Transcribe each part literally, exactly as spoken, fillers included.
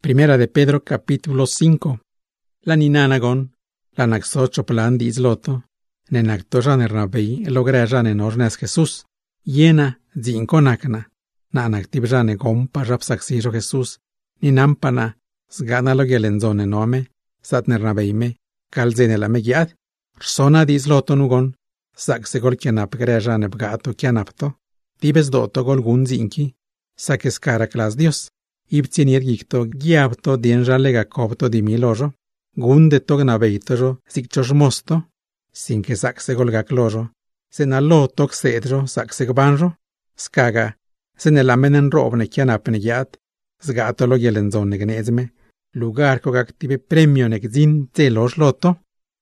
Primera de Pedro capítulo cinco. La ninanagon, la naxocho plan di izloto, nenacto jan ernabi logra jan enornes Jesús, llena zinconacna, nanactib jan egom parapsaxiro Jesús, ninampana, sgana lo gelenzone nome, sat nernabeime, calzene la megiad, sona di izloto nugon, saxegol kianap grejan ebgato kianapto, tibes doto gol gunzinki, saques cara clas Dios. Ibtsinir gikto giabto dienjan lega kopto di milojo, gunde togna beitojo sikchos mosto, sin que saxe golgaklojo, senalo tok sedro saxe gbanjo, skaga, senelamenen robne kianapne yat, sgato lo gelenzone gnezme, lugar kogaktibe premio nekzin telos loto,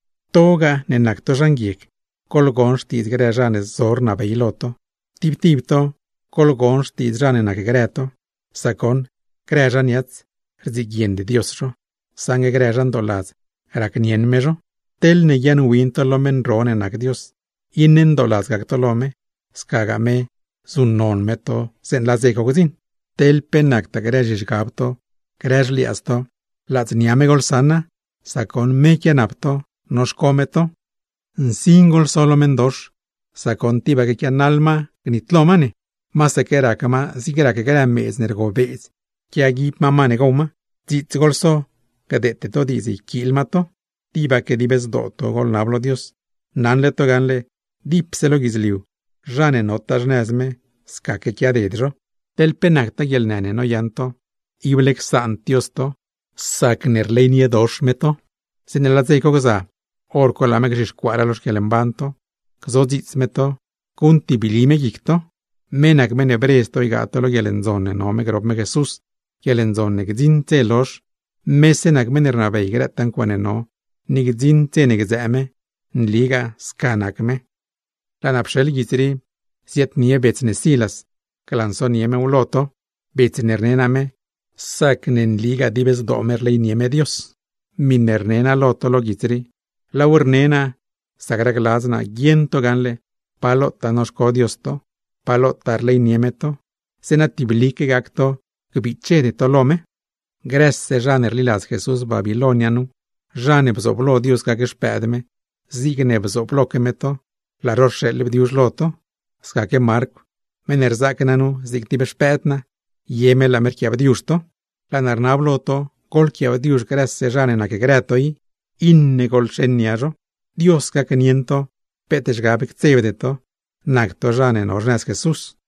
toga nenakto jangiek, kolgon stiz grejanes zorna beiloto, tip-tipto, kolgon stiz janenak greto, sakon, Grejan yats, rzigien de Diosro, sangue grejan dolaz, raknien mejo, tel ne yan winto lomen rone nak Dios, innen dolaz gactolome, skagame, zun non meto, sen la zeko guzin, tel penakta grejish gapto, grej liasto, laz niame golsana, sakon mekian apto, nos cometo, nsingol solo mendosh, sakon tiba que kian alma, gnitlomane, masakera kama, zikera que gran mes nergo bez. Kiagi mamane goma, zitz golso, cadete to dizi kilmato, tiba que dibes doto gol nablo Dios, nanle toganle, dipselo gizliu, jane notas nezme, skake kiadedro, tel penacta yel nene no yanto, iblek santiosto, sakner leinie doshmeto, senela zeiko gaza, orko la megshish kwara los kelembanto, kzo zitzmeto, kunti bilime gikto, menak mene bresto igatolo yelenzone no me grob me Jesús, Gelenzone gzin telosh, mese nagme nabei gratan quaneno, nigzin tenegzeme, nliga skanakme. La napshel gitri, siet nie betsne silas, kalanson nieme uloto, betsnernename, saknen liga dibes domerle nieme Dios. Minernena loto lo gitri, la urnena, sagra glazna giento ganle, palo tanosko diosto, palo tarle niemeto, senatiblike gacto, Gbice de tolome, gresse janer lilas Jesús Babilonianu, jane bzoblo Dios gagespedme, zigne bzoblo kemeto, la roche lebdius loto, skake mark, menerzaknanu ziktibespetna, yeme la merkiavdiusto, la narnabloto, kolkiavdius gresse jane na gegretoi, inne golcheniajo, Dios gakeniento, petesgabek cevdeto, nakto jane nornes Jesús.